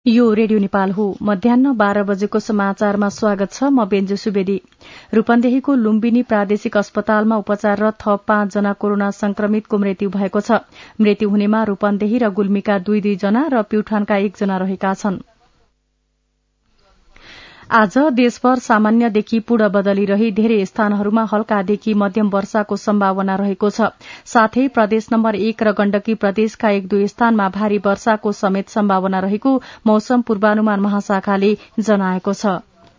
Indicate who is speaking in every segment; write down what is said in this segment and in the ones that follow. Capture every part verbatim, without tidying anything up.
Speaker 1: यो रेडियो नेपाल हो। मध्याह्न बाह्र बजेको समाचारमा स्वागत छ। म बेन्जु सुवेदी। रूपन्देहीको लुम्बिनी प्रादेशिक अस्पतालमा उपचाररत थप पाँच जना कोरोना संक्रमितको मृत्यु भएको छ। मृत्यु हुनेमा रूपन्देही र गुल्मीका दुई दुई जना र प्युठानका एकजना रहेका छन्। आज देशभर सामान्यदेखि पूर्ण बदली रही धेरै स्थानहरूमा हल्कादेखि मध्यम वर्षाको सम्भावना रहेको छ। साथै प्रदेश नम्बर एक र गण्डकी प्रदेशका एक दुई स्थानमा भारी वर्षाको समेत सम्भावना रहेको मौसम पूर्वानुमान महाशाखाले जनाएको छ।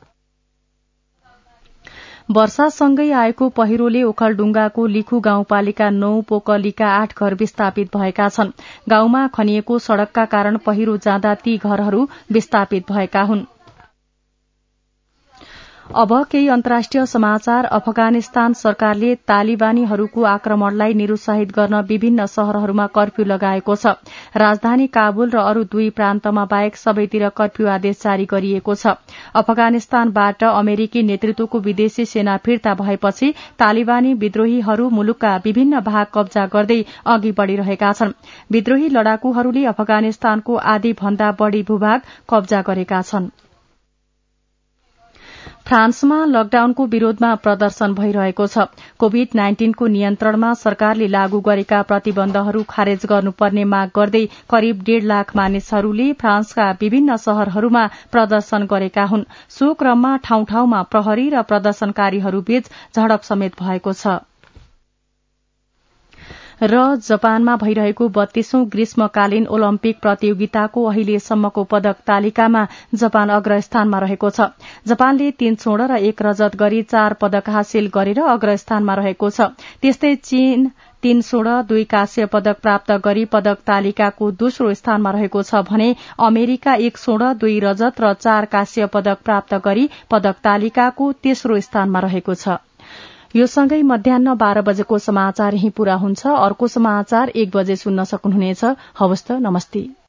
Speaker 1: वर्षासँगै आएको पहिरोले ओखलढुंगाको लिखु गाउँपालिका नौ पोकलीका आठ घर विस्थापित भएका छन्। गाउँमा खनिएको सड़कका कारण पहिरो जाँदा ती घरहरू विस्थापित भएका हुन्। अब केही अन्तर्राष्ट्रिय समाचार। अफगानिस्तान सरकारले तालिबानीहरूको आक्रमणलाई निरुत्साहित गर्न विभिन्न शहरहरूमा कर्फ्यू लगाएको छ। राजधानी काबुल र अरू दुई प्रान्तमा बाहेक सबैतिर कर्फ्यू आदेश जारी गरिएको छ। अफगानिस्तानबाट अमेरिकी नेतृत्वको विदेशी सेना फिर्ता भएपछि तालिबानी विद्रोहीहरू मुलुकका विभिन्न भाग कब्जा गर्दै अघि बढ़िरहेका छन्। विद्रोही लडाकुहरूले अफगानिस्तानको आधी भन्दा बढ़ी भूभाग कब्जा गरेका छन्। फ्रान्समा लकडाउनको विरोधमा प्रदर्शन भइरहेको छ। कोविड नाइन्टीनको नियन्त्रणमा सरकारले लागू गरेका प्रतिबन्धहरू खारेज गर्नुपर्ने माग गर्दै करिब डेढ़ लाख मानिसहरूले फ्रान्सका विभिन्न शहरहरूमा प्रदर्शन गरेका हुन्। सो क्रममा ठाउँ ठाउँमा प्रहरी र प्रदर्शनकारीहरूबीच झडप समेत भएको छ। र जापानमा भइरहेको बत्तीसौं ग्रीष्मकालीन ओलम्पिक प्रतियोगिताको अहिलेसम्मको पदक तालिकामा जापान अग्रस्थानमा रहेको छ। जापानले तीन स्वर्ण र एक रजत गरी चार पदक हासिल गरेर अग्रस्थानमा रहेको छ। त्यस्तै चीन तीन स्वर्ण दुई कांस्य पदक प्राप्त गरी पदक तालिकाको दोस्रो स्थानमा रहेको छ भने अमेरिका एक स्वर्ण दुई रजत र चार कांस्य पदक प्राप्त गरी पदक तालिकाको तेस्रो स्थानमा रहेको छ। यो सँगै मध्याह्न बाह्र बजेको समाचार यही पूरा हुन्छ। अर्को समाचार एक बजे सुन्न सक्नुहुनेछ। हवस् त, नमस्ते।